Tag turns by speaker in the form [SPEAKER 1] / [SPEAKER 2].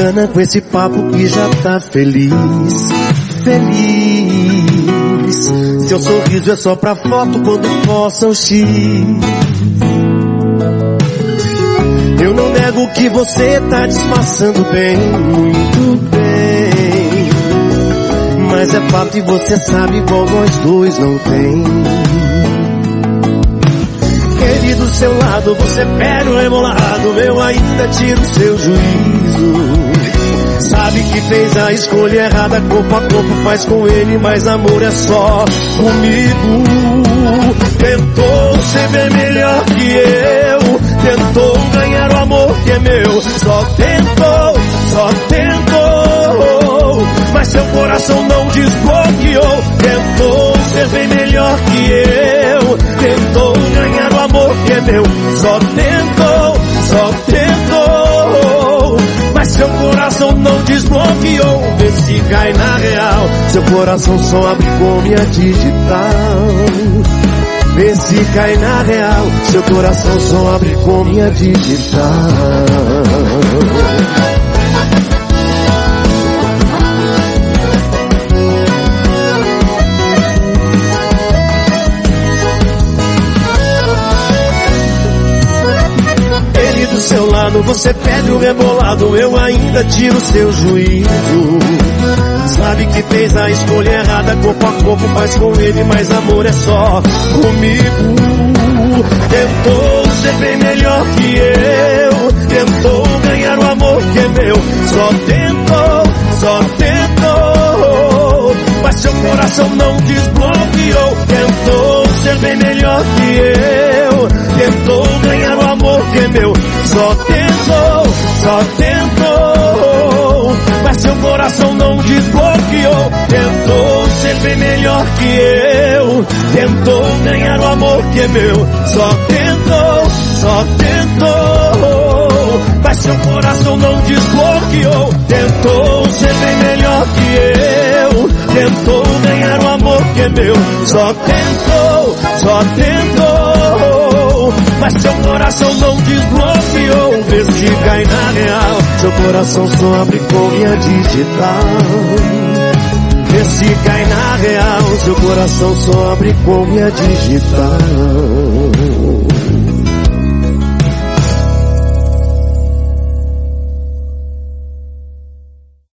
[SPEAKER 1] engana com esse papo que já tá feliz. Feliz. Seu sorriso é só pra foto quando possa o X. Eu não nego que você tá disfarçando bem, muito bem. Mas é fato e você sabe igual nós dois não tem. Ele do seu lado, você pega o rebolado, eu ainda tiro o seu juízo. Sabe que fez a escolha errada, corpo a corpo faz com ele, mas amor é só comigo. Tentou ser bem melhor que eu, tentou ganhar o amor que é meu. Só tentou, mas seu coração não desbloqueou. Tentou ser bem melhor que eu, tentou ganhar o amor que é meu. Só tentou, mas seu coração não desbloqueou. Vê se cai na real, seu coração só abre com minha digital. Vê se cai na real, seu coração só abre com minha digital. Do seu lado, você pede o rebolado, eu ainda tiro seu juízo. Sabe que fez a escolha errada, corpo a corpo faz com ele, mas amor é só comigo. Tentou ser bem melhor que eu, tentou ganhar o amor que é meu. Só tentou, mas seu coração não desbloqueou. Tentou ser bem melhor que eu, tentou ganhar o amor que é meu. Só tentou, mas seu coração não desbloqueou. Tentou ser bem melhor que eu, tentou ganhar o amor que é meu. Só tentou, mas seu coração não desbloqueou. Tentou ser bem melhor que eu, tentou ganhar o amor que é meu. Só tentou, mas seu coração não desbloqueou. Vê se cai na real, seu coração só abre com minha digital. Vê se cai na real, seu coração só abre com minha digital.